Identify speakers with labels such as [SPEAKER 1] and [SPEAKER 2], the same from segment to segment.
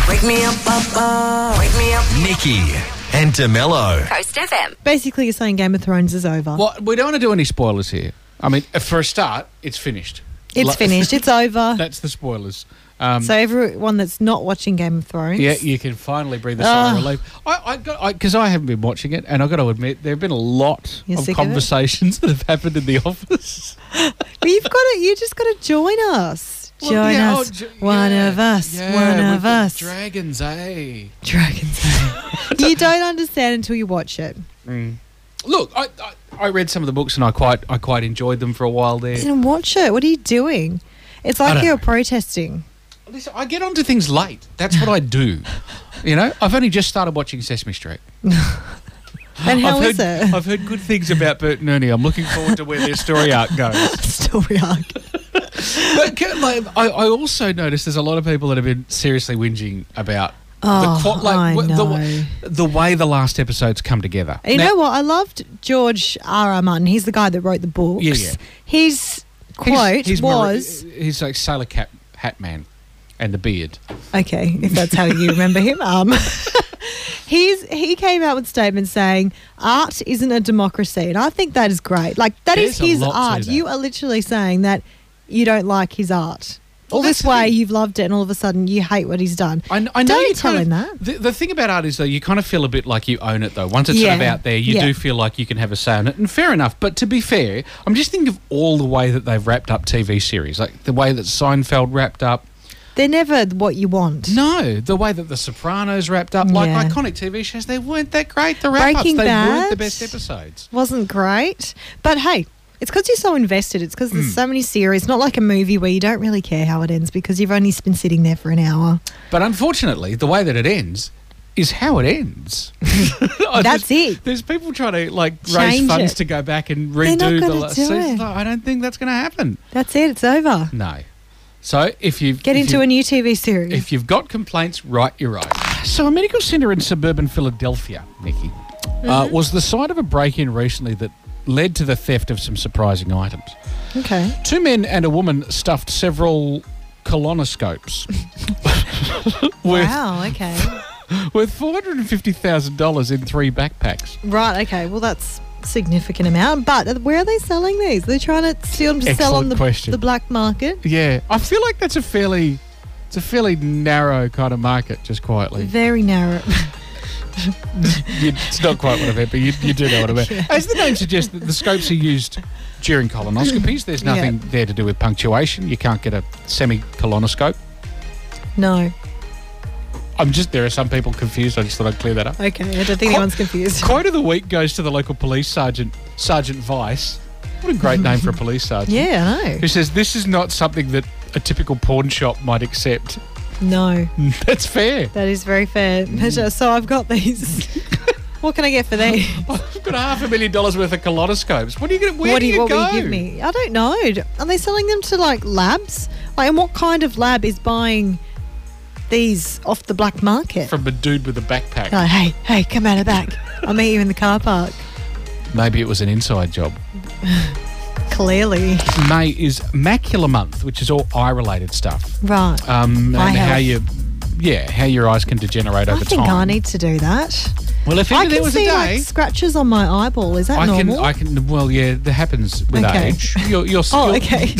[SPEAKER 1] Wake me up, wake me up.
[SPEAKER 2] Nikki and DeMello.
[SPEAKER 3] Coast FM.
[SPEAKER 4] Basically, you're saying Game of Thrones is over.
[SPEAKER 5] Well, we don't want to do any spoilers here. I mean, for a start, it's finished.
[SPEAKER 4] It's finished. It's over.
[SPEAKER 5] That's the spoilers.
[SPEAKER 4] So everyone that's not watching Game of Thrones...
[SPEAKER 5] Yeah, you can finally breathe a sigh of relief. Because I haven't been watching it, and I've got to admit, there have been a lot
[SPEAKER 4] You're
[SPEAKER 5] of
[SPEAKER 4] sick of it?
[SPEAKER 5] conversations that have happened in the office.
[SPEAKER 4] But you just got to join us.
[SPEAKER 5] Well,
[SPEAKER 4] Join
[SPEAKER 5] yeah,
[SPEAKER 4] us. One of us.
[SPEAKER 5] Yeah,
[SPEAKER 4] one
[SPEAKER 5] with
[SPEAKER 4] of
[SPEAKER 5] the
[SPEAKER 4] us.
[SPEAKER 5] Dragons, eh?
[SPEAKER 4] Dragons. You don't understand until you watch it.
[SPEAKER 5] Look, I read some of the books, and I quite enjoyed them for a while there.
[SPEAKER 4] Then watch it. What are you doing? It's
[SPEAKER 5] I
[SPEAKER 4] like
[SPEAKER 5] don't
[SPEAKER 4] you're
[SPEAKER 5] know.
[SPEAKER 4] protesting.
[SPEAKER 5] Listen, I get onto things late. That's what I do. You know, I've only just started watching Sesame Street.
[SPEAKER 4] And how is it?
[SPEAKER 5] I've heard good things about Bert and Ernie. I'm looking forward to where their story arc goes.
[SPEAKER 4] Story arc.
[SPEAKER 5] But I also noticed there's a lot of people that have been seriously whinging about the way the last episodes come together.
[SPEAKER 4] You know what? I loved George R.R. Martin. He's the guy that wrote the books.
[SPEAKER 5] Yeah.
[SPEAKER 4] His quote was...
[SPEAKER 5] He's like Sailor Hat Man and the beard.
[SPEAKER 4] Okay, if that's how you remember him. He came out with statements saying art isn't a democracy, and I think that is great. Like, that is
[SPEAKER 5] There's a
[SPEAKER 4] his
[SPEAKER 5] lot to
[SPEAKER 4] art.
[SPEAKER 5] that.
[SPEAKER 4] You are literally saying that you don't like his art.
[SPEAKER 5] Well,
[SPEAKER 4] All
[SPEAKER 5] that's
[SPEAKER 4] this
[SPEAKER 5] the
[SPEAKER 4] way
[SPEAKER 5] thing.
[SPEAKER 4] you've loved it, and all of a sudden you hate what he's done.
[SPEAKER 5] I know
[SPEAKER 4] Don't
[SPEAKER 5] you
[SPEAKER 4] tell
[SPEAKER 5] kind
[SPEAKER 4] him
[SPEAKER 5] of,
[SPEAKER 4] that.
[SPEAKER 5] The thing about art is, though, you kind of feel a bit like you own it, though. Once it's sort of
[SPEAKER 4] Yeah.
[SPEAKER 5] out there, you
[SPEAKER 4] Yeah.
[SPEAKER 5] do feel like you can have a say on it. And fair enough. But to be fair, I'm just thinking of all the way that they've wrapped up TV series. Like the way that Seinfeld wrapped up.
[SPEAKER 4] They're never what you want.
[SPEAKER 5] No, the way that The Sopranos wrapped up. Like
[SPEAKER 4] Yeah.
[SPEAKER 5] iconic TV shows, they weren't that great. The wrap-ups,
[SPEAKER 4] Breaking
[SPEAKER 5] they weren't
[SPEAKER 4] Bad
[SPEAKER 5] the best episodes.
[SPEAKER 4] Wasn't great. But hey, it's because you're so invested. It's because there's so many series. Not like a movie where you don't really care how it ends because you've only been sitting there for an hour.
[SPEAKER 5] But unfortunately, the way that it ends is how it ends.
[SPEAKER 4] That's it.
[SPEAKER 5] There's people trying to raise
[SPEAKER 4] Change
[SPEAKER 5] funds
[SPEAKER 4] it.
[SPEAKER 5] to go back and
[SPEAKER 4] They're not
[SPEAKER 5] redo the
[SPEAKER 4] gonna
[SPEAKER 5] last
[SPEAKER 4] do
[SPEAKER 5] season.
[SPEAKER 4] it.
[SPEAKER 5] No, I don't think that's going to happen.
[SPEAKER 4] That's it. It's over.
[SPEAKER 5] No. So if you've
[SPEAKER 4] Get into a new TV series.
[SPEAKER 5] if you've got complaints, write your eyes. So a medical centre in suburban Philadelphia, Nikki, was the site of a break-in recently that led to the theft of some surprising items.
[SPEAKER 4] Okay.
[SPEAKER 5] 2 men and a woman stuffed several colonoscopes
[SPEAKER 4] Wow, okay.
[SPEAKER 5] worth $450,000 in 3 backpacks.
[SPEAKER 4] Right, okay. Well, that's a significant amount. But where are they selling these? They're trying to steal them to sell on
[SPEAKER 5] Excellent question.
[SPEAKER 4] the black market?
[SPEAKER 5] Yeah, I feel like that's a fairly narrow kind of market, just quietly.
[SPEAKER 4] Very narrow.
[SPEAKER 5] It's not quite what I meant, but you do know what I meant. As the name suggests, the scopes are used during colonoscopies. There's nothing there to do with punctuation. You can't get a semi-colonoscope.
[SPEAKER 4] No.
[SPEAKER 5] There are some people confused. I just thought I'd clear that up.
[SPEAKER 4] Okay, I don't think anyone's confused.
[SPEAKER 5] Quote of the week goes to the local police sergeant, Sergeant Vice. What a great name for a police sergeant.
[SPEAKER 4] Yeah, I know.
[SPEAKER 5] Who says this is not something that a typical pawn shop might accept.
[SPEAKER 4] No,
[SPEAKER 5] That's fair.
[SPEAKER 4] that is very fair. So I've got these. What can I get for these?
[SPEAKER 5] I've got $500,000 worth of colonoscopes. What are you going to? Where
[SPEAKER 4] What
[SPEAKER 5] do you go?
[SPEAKER 4] will you give me? I don't know. Are they selling them to like labs? Like, and what kind of lab is buying these off the black market?
[SPEAKER 5] From a dude with a backpack.
[SPEAKER 4] Like, hey, come out of the back. I'll meet you in the car park.
[SPEAKER 5] Maybe it was an inside job.
[SPEAKER 4] Clearly.
[SPEAKER 5] May is Macular Month, which is all eye-related stuff.
[SPEAKER 4] Right.
[SPEAKER 5] And
[SPEAKER 4] Eye
[SPEAKER 5] how your eyes can degenerate over
[SPEAKER 4] I think
[SPEAKER 5] time.
[SPEAKER 4] I need to do that.
[SPEAKER 5] Well, if
[SPEAKER 4] I
[SPEAKER 5] ever there
[SPEAKER 4] can
[SPEAKER 5] was
[SPEAKER 4] see
[SPEAKER 5] a
[SPEAKER 4] like
[SPEAKER 5] day,
[SPEAKER 4] scratches on my eyeball. Is that
[SPEAKER 5] I
[SPEAKER 4] normal?
[SPEAKER 5] can. Well, yeah, that happens with
[SPEAKER 4] Okay.
[SPEAKER 5] age. You're
[SPEAKER 4] Oh, okay.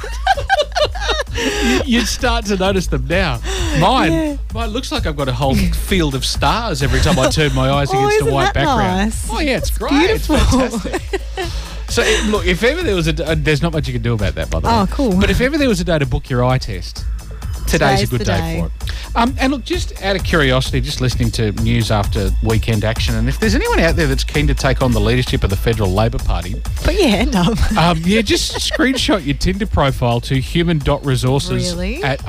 [SPEAKER 5] You'd start to notice them now. Mine looks like I've got a whole field of stars every time I turn my eyes against a
[SPEAKER 4] isn't
[SPEAKER 5] white
[SPEAKER 4] that
[SPEAKER 5] background.
[SPEAKER 4] nice?
[SPEAKER 5] Oh yeah, it's great.
[SPEAKER 4] beautiful.
[SPEAKER 5] It's fantastic. So look, if ever there was there's not much you can do about that, by the way.
[SPEAKER 4] Oh, cool.
[SPEAKER 5] But if ever there was a day to book your eye test, today's a
[SPEAKER 4] Today's
[SPEAKER 5] good
[SPEAKER 4] the
[SPEAKER 5] day
[SPEAKER 4] day.
[SPEAKER 5] for it. And look, just out of curiosity, just listening to news after weekend action, and if there's anyone out there that's keen to take on the leadership of the Federal Labor Party,
[SPEAKER 4] Put your hand up.
[SPEAKER 5] just screenshot your Tinder profile to human.resources
[SPEAKER 4] Really?
[SPEAKER 5] at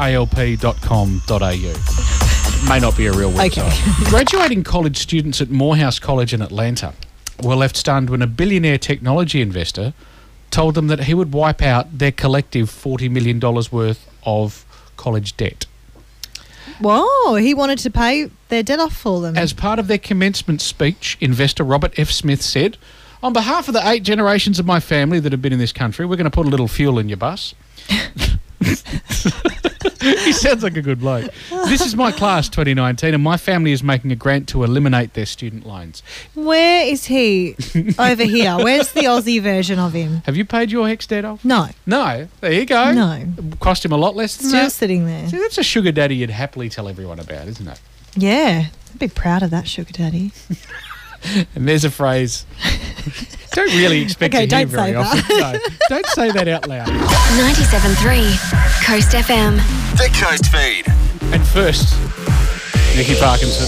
[SPEAKER 5] alp.com.au. May not be a real website.
[SPEAKER 4] Okay.
[SPEAKER 5] Graduating college students at Morehouse College in Atlanta were left stunned when a billionaire technology investor told them that he would wipe out their collective $40 million worth of college debt.
[SPEAKER 4] Whoa, he wanted to pay their debt off for them.
[SPEAKER 5] As part of their commencement speech, investor Robert F. Smith said, "On behalf of the 8 generations of my family that have been in this country, we're going to put a little fuel in your bus." He sounds like a good bloke. This is my class 2019, and my family is making a grant to eliminate their student loans.
[SPEAKER 4] Where is he? Over here. Where's the Aussie version of him?
[SPEAKER 5] Have you paid your HECS debt off?
[SPEAKER 4] No.
[SPEAKER 5] No. There you go.
[SPEAKER 4] No.
[SPEAKER 5] Cost him a lot less than
[SPEAKER 4] Still
[SPEAKER 5] that.
[SPEAKER 4] sitting there.
[SPEAKER 5] See, that's a sugar daddy you'd happily tell everyone about, isn't it?
[SPEAKER 4] Yeah. I'd be proud of that, sugar daddy.
[SPEAKER 5] And there's a phrase. Don't really expect
[SPEAKER 4] Okay,
[SPEAKER 5] to hear
[SPEAKER 4] don't
[SPEAKER 5] very
[SPEAKER 4] say
[SPEAKER 5] often. No, don't say that out loud.
[SPEAKER 3] 97.3 Coast FM.
[SPEAKER 2] The Coast Feed.
[SPEAKER 5] And first, Nikki Parkinson.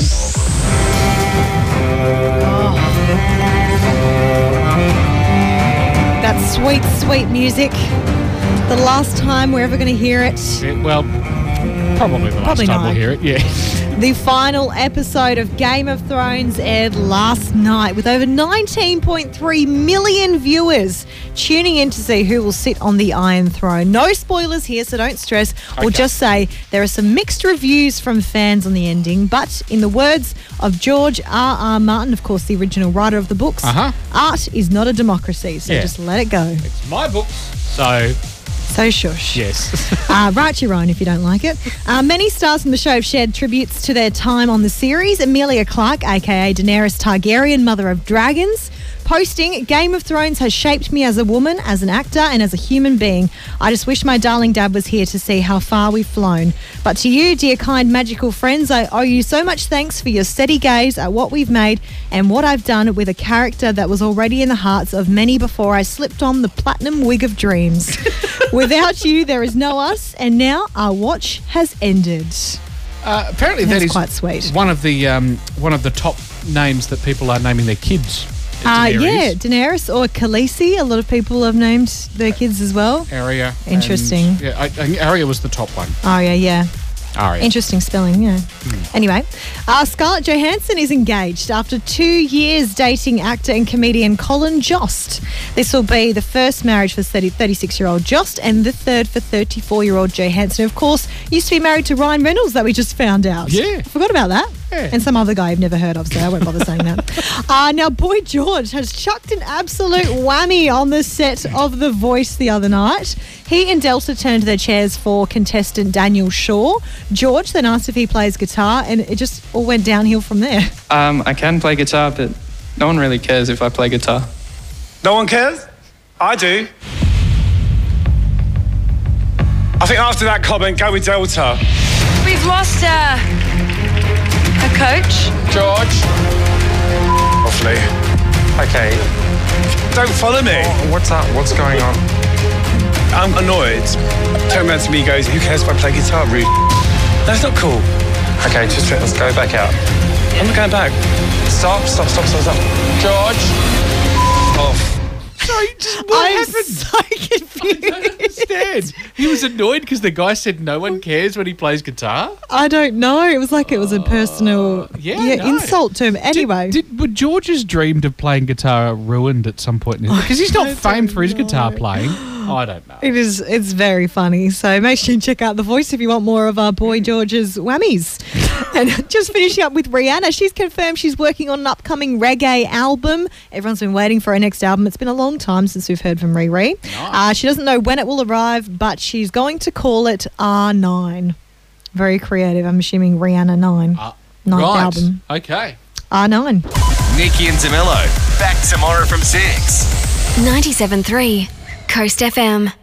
[SPEAKER 4] That sweet, sweet music. The last time we're ever going to hear it.
[SPEAKER 5] Yeah, well, probably the last
[SPEAKER 4] Probably
[SPEAKER 5] time
[SPEAKER 4] not.
[SPEAKER 5] we'll hear it, yeah.
[SPEAKER 4] The final episode of Game of Thrones aired last night with over 19.3 million viewers tuning in to see who will sit on the Iron Throne. No spoilers here, so don't stress. We'll
[SPEAKER 5] Okay.
[SPEAKER 4] just say there are some mixed reviews from fans on the ending, but in the words of George R.R. Martin, of course, the original writer of the books, art is not a democracy, so
[SPEAKER 5] Yeah.
[SPEAKER 4] just let it go.
[SPEAKER 5] It's my books. So,
[SPEAKER 4] So shush.
[SPEAKER 5] yes.
[SPEAKER 4] Write your own if you don't like it. Many stars from the show have shared tributes to their time on the series. Emilia Clarke, aka Daenerys Targaryen, Mother of Dragons, posting, Game of Thrones has shaped me as a woman, as an actor, and as a human being. I just wish my darling dad was here to see how far we've flown. But to you, dear kind magical friends, I owe you so much thanks for your steady gaze at what we've made and what I've done with a character that was already in the hearts of many before I slipped on the platinum wig of dreams. Without you, there is no us, and now our watch has ended.
[SPEAKER 5] Apparently
[SPEAKER 4] That's
[SPEAKER 5] that is
[SPEAKER 4] quite sweet.
[SPEAKER 5] one of the top names that people are naming their kids.
[SPEAKER 4] Yeah, Daenerys or Khaleesi. A lot of people have named their kids as well.
[SPEAKER 5] Arya.
[SPEAKER 4] Interesting.
[SPEAKER 5] And, yeah, I think Arya was the top one.
[SPEAKER 4] Arya, yeah.
[SPEAKER 5] Arya.
[SPEAKER 4] Interesting spelling, yeah. Anyway, Scarlett Johansson is engaged after 2 years dating actor and comedian Colin Jost. This will be the first marriage for 36-year-old Jost and the third for 34-year-old Johansson. Of course, used to be married to Ryan Reynolds that we just found out.
[SPEAKER 5] Yeah.
[SPEAKER 4] Forgot about that.
[SPEAKER 5] Yeah.
[SPEAKER 4] And some other guy I've never heard of, so I won't bother saying that. Now, Boy George has chucked an absolute whammy on the set of The Voice the other night. He and Delta turned their chairs for contestant Daniel Shaw. George then asked if he plays guitar, and it just all went downhill from there.
[SPEAKER 6] I can play guitar, but no one really cares if I play guitar.
[SPEAKER 7] No one cares? I do. I think after that comment, go with Delta.
[SPEAKER 8] We've lost a coach.
[SPEAKER 7] George. Awfully.
[SPEAKER 9] Okay,
[SPEAKER 7] Don't follow me.
[SPEAKER 9] what's up? What's going on?
[SPEAKER 7] I'm annoyed. Turn around to me and goes, who cares if I play guitar, rude? That's not cool.
[SPEAKER 9] Okay, just let's go back out.
[SPEAKER 7] I'm not going back.
[SPEAKER 9] Stop.
[SPEAKER 7] George. Off.
[SPEAKER 5] Sorry, just what
[SPEAKER 4] I'm
[SPEAKER 5] happened?
[SPEAKER 4] so confused.
[SPEAKER 5] I don't understand. He was annoyed because the guy said no one cares when he plays guitar.
[SPEAKER 4] I don't know. It was like it was a personal
[SPEAKER 5] no.
[SPEAKER 4] insult to him. Anyway.
[SPEAKER 5] Were George's dream of playing guitar ruined at some point? Because he's not famed for his guitar playing. I don't know.
[SPEAKER 4] It's very funny. So make sure you check out The Voice if you want more of our boy George's whammies. And just finishing up with Rihanna, she's confirmed she's working on an upcoming reggae album. Everyone's been waiting for her next album. It's been a long time since we've heard from Riri.
[SPEAKER 5] Nice.
[SPEAKER 4] She doesn't know when it will arrive, but she's going to call it R9. Very creative. I'm assuming Rihanna 9. Ninth
[SPEAKER 5] right.
[SPEAKER 4] album.
[SPEAKER 5] Okay.
[SPEAKER 4] R9.
[SPEAKER 2] Nikki and DeMello. Back tomorrow from 6.
[SPEAKER 3] 97.3 Coast FM.